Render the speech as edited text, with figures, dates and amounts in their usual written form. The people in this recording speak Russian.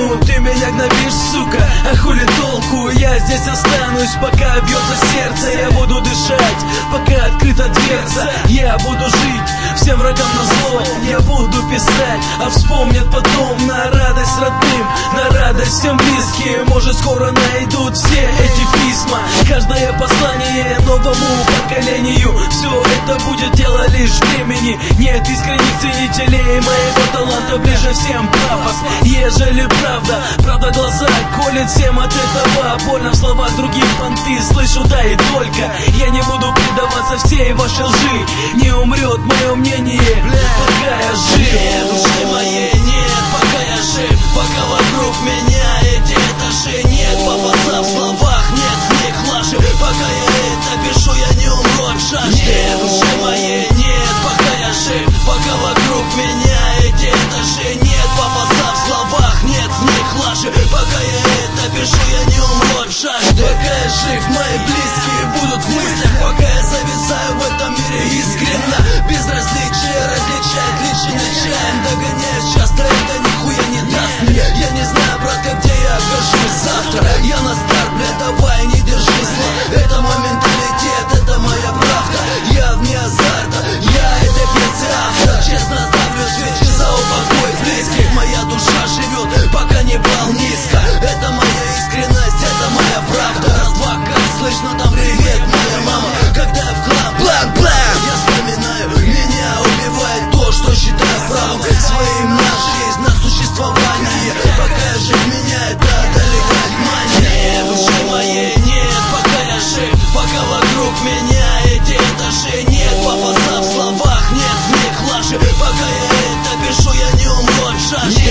Ну ты меня гнобишь, сука, а хули толку? Я здесь останусь, пока бьется сердце. Я буду дышать, пока открыта дверца. Я буду жить, всем врагам назло. Я буду писать, а вспомнят потом. На радость родным, на радость всем близким. Может скоро найдут все эти письма. Каждое послание новому поколению. Все это будет дело лишь времени. Нет искренних ценителей моего таланта. Ближе всем пафос, ежели правда глаза колет всем от этого. Больно в словах других понты слышу, да и только. Я не буду предаваться всей вашей лжи. Не умрет мое мнение, пока я жив. Нет, души моей нет, пока я жив. Пока вокруг меня эти этажи. Нет пафоса в словах, нет в них лжи. Пока я это пишу, я не умру от жажды. Нет, души моей нет, пока я жив. Пока вокруг меня эти этажи. Нет пафоса в словах, нет в них лжи. Пока я это пишу, я не умру от жажды. Пока я жив, мои близкие будут в мыслях. Пока я зависаю в этом мире искренно. Безразличие различает личный чаем. Догоняюсь часто, это нихуя не даст мне. Я не знаю, братка, где я окажусь завтра. Я на старт, бля, давай, не держи зла. Это мой менталитет, это моя правда. Я вне азарта, я этой пьесы автор. Честно ставлю свечи за упокой близких. Моя душа живет, пока не пал низко. Это моя искренность, это моя правда. Раз-два, как слышно, там привет, моя мама. Когда я в хлам, блан-блан, я вспоминаю, меня убивает то, что считаю правом. Своим на жизнь, на существование. Пока я жив, меня это одолевает мания. Нет, души моей нет, пока я жив. Пока вокруг меня эти этажи. Нет пафоса в словах, нет в них лжи. Пока я это пишу, я не умру от жажды.